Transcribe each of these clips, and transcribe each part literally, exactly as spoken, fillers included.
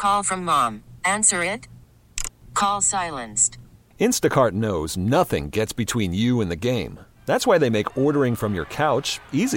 Call from mom. Answer it. Call silenced. Instacart knows nothing gets between you and the game. That's why they make ordering from your couch easy.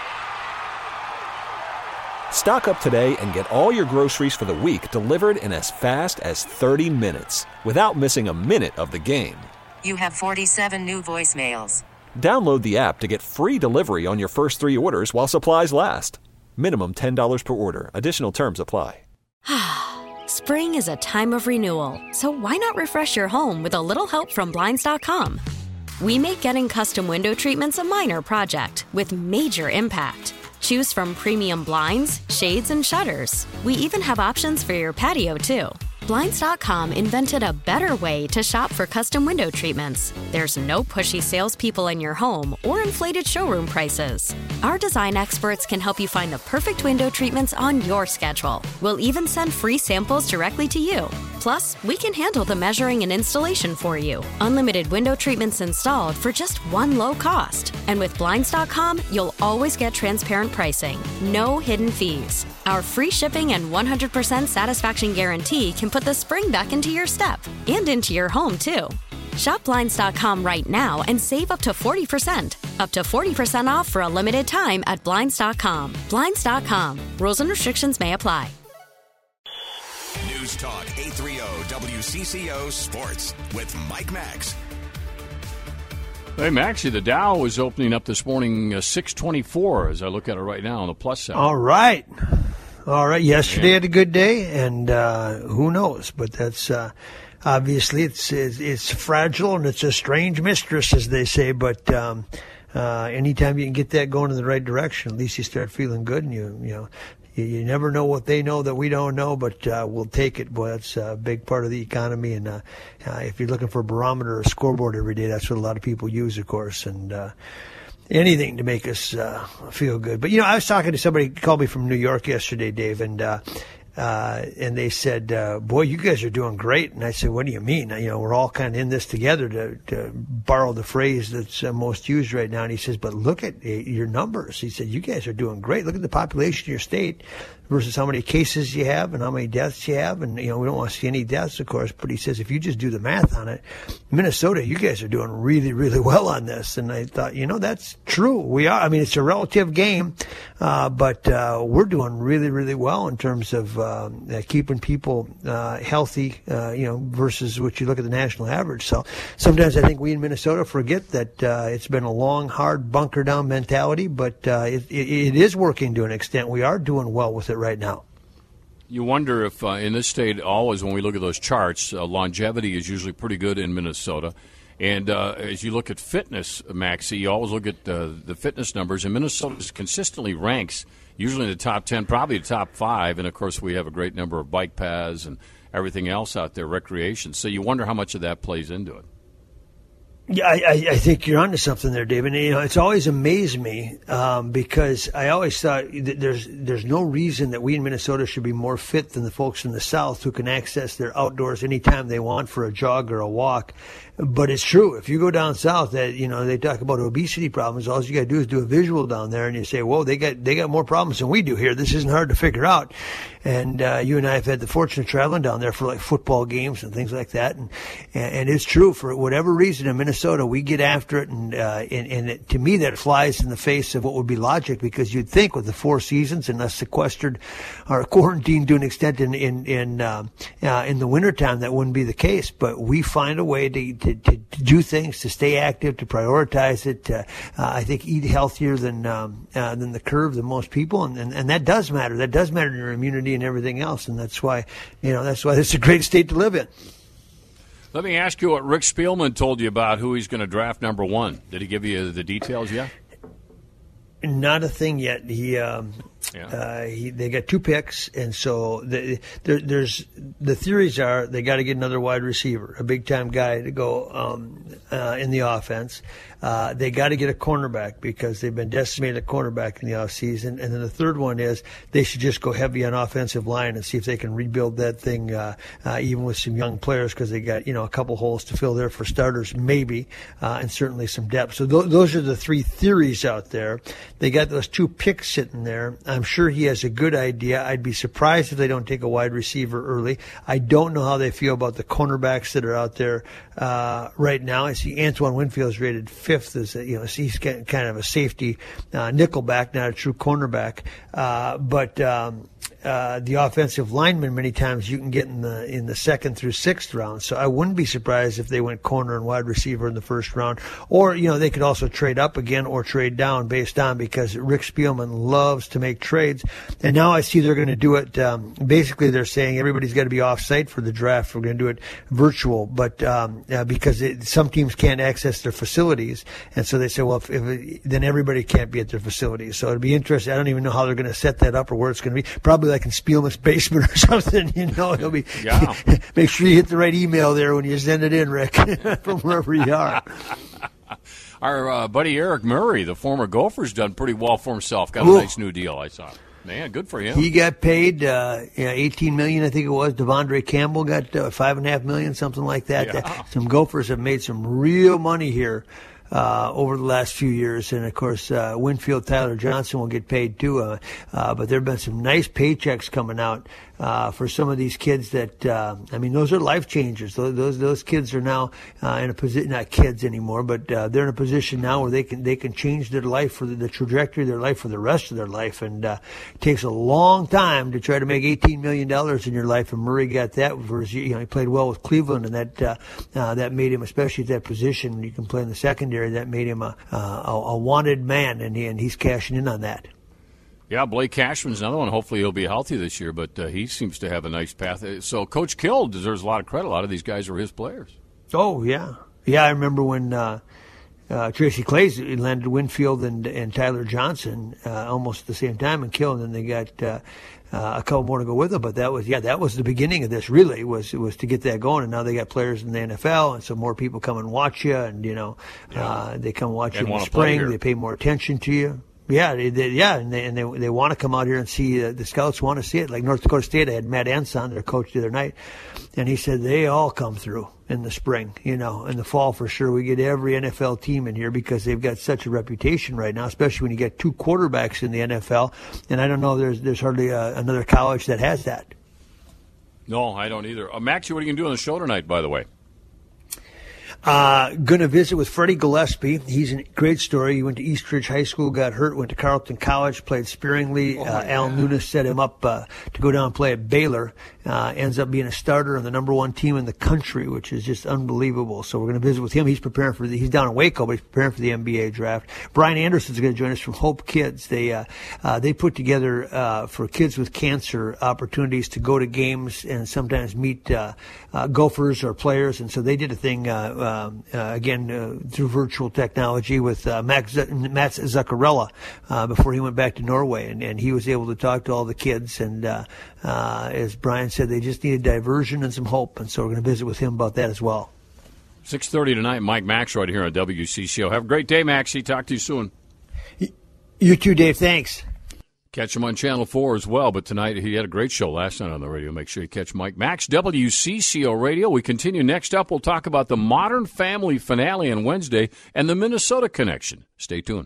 Stock up today and get all your groceries for the week delivered in as fast as thirty minutes without missing a minute of the game. You have forty-seven new voicemails. Download the app to get free delivery on your first three orders while supplies last. Minimum ten dollars per order. Additional terms apply. Spring is a time of renewal, so why not refresh your home with a little help from Blinds dot com? We make getting custom window treatments a minor project with major impact. Choose from premium blinds, shades, and shutters. We even have options for your patio, too. Blinds dot com invented a better way to shop for custom window treatments. There's no pushy salespeople in your home or inflated showroom prices. Our design experts can help you find the perfect window treatments on your schedule. We'll even send free samples directly to you. Plus, we can handle the measuring and installation for you. Unlimited window treatments installed for just one low cost. And with Blinds dot com, you'll always get transparent pricing. No hidden fees. Our free shipping and one hundred percent satisfaction guarantee can put the spring back into your step and into your home, too. Shop Blinds dot com right now and save up to forty percent. Up to forty percent off for a limited time at Blinds dot com. Blinds dot com. Rules and restrictions may apply. News Talk eight thirty W C C O Sports with Mike Max. Hey, Maxie, the Dow is opening up this morning uh, six twenty-four as I look at it right now on the plus side. All right. All right. Yesterday yeah. had a good day, and uh, who knows? But that's uh, obviously it's, it's it's fragile and it's a strange mistress, as they say. But um, uh, anytime you can get that going in the right direction, at least you start feeling good, and you you know. You, you never know what they know that we don't know, but uh, we'll take it. Boy, that's a big part of the economy. And uh, uh, if you're looking for a barometer or a scoreboard every day, that's what a lot of people use, of course. And uh, anything to make us uh, feel good. But, you know, I was talking to somebody who called me from New York yesterday, Dave, and uh, uh, and they said, uh, boy, you guys are doing great. And I said, what do you mean? You know, we're all kind of in this together, to, to borrow the phrase that's uh, most used right now. And he says, but look at uh, your numbers. He said, you guys are doing great. Look at the population of your state versus how many cases you have and how many deaths you have. And, you know, we don't want to see any deaths, of course. But he says, if you just do the math on it, Minnesota, you guys are doing really, really well on this. And I thought, you know, that's true. We are. I mean, it's a relative game, uh, but uh, we're doing really, really well in terms of uh, keeping people uh, healthy, uh, you know, versus what you look at the national average. So sometimes I think we in Minnesota forget that uh, it's been a long, hard, bunker down mentality, but uh, it, it, it is working to an extent. We are doing well with it right now. You wonder if uh, in this state, always when we look at those charts, uh, longevity is usually pretty good in Minnesota. And uh, as you look at fitness, Maxie, you always look at uh, the fitness numbers, and Minnesota consistently ranks usually in the top ten, probably the top five. And, of course, we have a great number of bike paths and everything else out there, recreation. So you wonder how much of that plays into it. Yeah, I, I think you're onto something there, David. You know, it's always amazed me um, because I always thought that there's there's no reason that we in Minnesota should be more fit than the folks in the South who can access their outdoors anytime they want for a jog or a walk. But it's true. If you go down south, that you know they talk about obesity problems. All you got to do is do a visual down there, and you say, "Whoa, they got they got more problems than we do here. This isn't hard to figure out." And uh, you and I have had the fortune of traveling down there for like football games and things like that. And and, and it's true, for whatever reason in Minnesota, we get after it, and uh, and, and it, to me that flies in the face of what would be logic, because you'd think with the four seasons and us sequestered or quarantined to an extent in in in, uh, uh, in the wintertime, that wouldn't be the case. But we find a way to to, to do things, to stay active, to prioritize it. To, uh, I think eat healthier than um, uh, than the curve than most people, and, and and that does matter. That does matter in your immunity and everything else, and that's why you know that's why it's a great state to live in. Let me ask you what Rick Spielman told you about who he's going to draft number one. Did he give you the details yet? Not a thing yet. He, um, yeah. uh, he they got two picks, and so the, there, there's the theories are they got to get another wide receiver, a big time guy to go um, uh, in the offense. Uh, they got to get a cornerback because they've been decimated at cornerback in the offseason. And then the third one is they should just go heavy on offensive line and see if they can rebuild that thing, uh, uh, even with some young players, because they got, you know, a couple holes to fill there for starters, maybe, uh, and certainly some depth. So th- those are the three theories out there. They got those two picks sitting there. Uh, I'm sure he has a good idea. I'd be surprised if they don't take a wide receiver early. I don't know how they feel about the cornerbacks that are out there uh, right now. I see Antoine Winfield's rated fifth as a, you know, he's kind of a safety uh, nickelback, not a true cornerback. Uh, but um, uh, the offensive linemen, many times you can get in the in the second through sixth round. So I wouldn't be surprised if they went corner and wide receiver in the first round. Or, you know, they could also trade up again or trade down based on, because Rick Spielman loves to make trades. And now I see they're going to do it. Um, basically, they're saying everybody's got to be off site for the draft. We're going to do it virtual, but um, uh, because it, some teams can't access their facilities, and so they say, well, if, if it, then everybody can't be at their facilities. So it'd be interesting. I don't even know how they're going to set that up or where it's going to be. Probably like in Spielman's basement or something. You know, it'll be. Yeah. Make sure you hit the right email there when you send it in, Rick, from wherever you are. Our uh, buddy Eric Murray, the former Gopher's, done pretty well for himself. Got a Ooh. nice new deal, I saw. Man, good for him. He got paid uh, yeah, eighteen million dollars, I think it was. Devondre Campbell got uh, five and a half million, something like that. Yeah. That. Some Gophers have made some real money here uh, over the last few years, and of course, uh, Winfield, Tyler Johnson will get paid too. Uh, uh, but there have been some nice paychecks coming out uh, for some of these kids. That uh, I mean, those are life changers. Those those, those kids are now uh, in a position, not kids anymore, but uh, they're in a position now where they can they can change their life for the, the trajectory of their life for the rest of their life. And uh, it takes a long time to try to make eighteen million dollars in your life. And Murray got that. Versus, you know, he played well with Cleveland, and that uh, uh, that made him, especially at that position, you can play in the secondary. That made him a a, a wanted man, and he, and he's cashing in on that. Yeah, Blake Cashman's another one. Hopefully he'll be healthy this year, but uh, he seems to have a nice path. So Coach Kill deserves a lot of credit. A lot of these guys are his players. Oh, yeah. Yeah, I remember when uh, uh, Tracy Claeys landed Winfield and, and Tyler Johnson uh, almost at the same time, and Kill, and then they got uh, uh, a couple more to go with them. But that was, yeah, that was the beginning of this, really, was was to get that going. And now they got players in the N F L, and so more people come and watch you, and, you know, yeah. uh, they come watch and you in the spring. They pay more attention to you. Yeah, they, they, yeah, and they and they, they want to come out here and see. Uh, the scouts want to see it. Like North Dakota State, I had Matt Anson, their coach, the other night, and he said they all come through in the spring. You know, in the fall for sure. We get every N F L team in here because they've got such a reputation right now, especially when you get two quarterbacks in the N F L. And I don't know, there's there's hardly uh, another college that has that. No, I don't either. Uh, Maxie, what are you going to do on the show tonight, by the way? Uh, going to visit with Freddie Gillespie. He's a great story. He went to Eastridge High School, got hurt, went to Carleton College, played sparingly. Oh, uh, yeah. Al Nunes set him up uh, to go down and play at Baylor. Uh, ends up being a starter on the number one team in the country, which is just unbelievable. So we're going to visit with him. He's preparing for the, he's down in Waco, but he's preparing for the N B A draft. Brian Anderson's going to join us from Hope Kids. They uh, uh, they put together uh, for kids with cancer opportunities to go to games and sometimes meet uh, uh, Gophers or players. And so they did a thing. Uh, Um, uh, again, uh, through virtual technology with uh, Max, Matt Zuccarella uh, before he went back to Norway. And, and he was able to talk to all the kids. And uh, uh, as Brian said, they just needed diversion and some hope. And so we're going to visit with him about that as well. six thirty tonight, Mike Max right here on W C C O. Have a great day, Maxie. Talk to you soon. You too, Dave. Thanks. Catch him on Channel four as well, but tonight he had a great show last night on the radio. Make sure you catch Mike Max, W C C O Radio. We continue. Next up, we'll talk about the Modern Family finale on Wednesday and the Minnesota Connection. Stay tuned.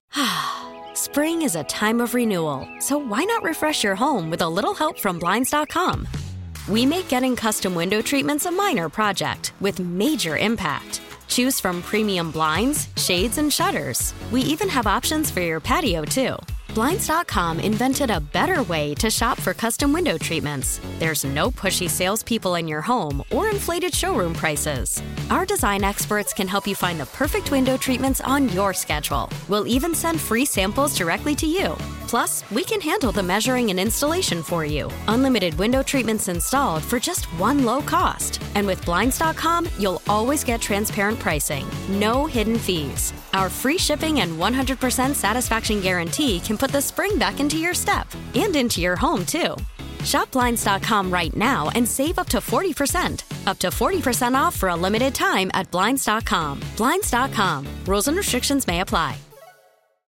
Spring is a time of renewal, so why not refresh your home with a little help from Blinds dot com? We make getting custom window treatments a minor project with major impact. Choose from premium blinds, shades, and shutters. We even have options for your patio, too. Blinds dot com invented a better way to shop for custom window treatments. There's no pushy salespeople in your home or inflated showroom prices. Our design experts can help you find the perfect window treatments on your schedule. We'll even send free samples directly to you. Plus, we can handle the measuring and installation for you. Unlimited window treatments installed for just one low cost. And with Blinds dot com, you'll always get transparent pricing. No hidden fees. Our free shipping and one hundred percent satisfaction guarantee can put the spring back into your step and into your home, too. Shop Blinds dot com right now and save up to forty percent. Up to forty percent off for a limited time at Blinds dot com. Blinds dot com. Rules and restrictions may apply.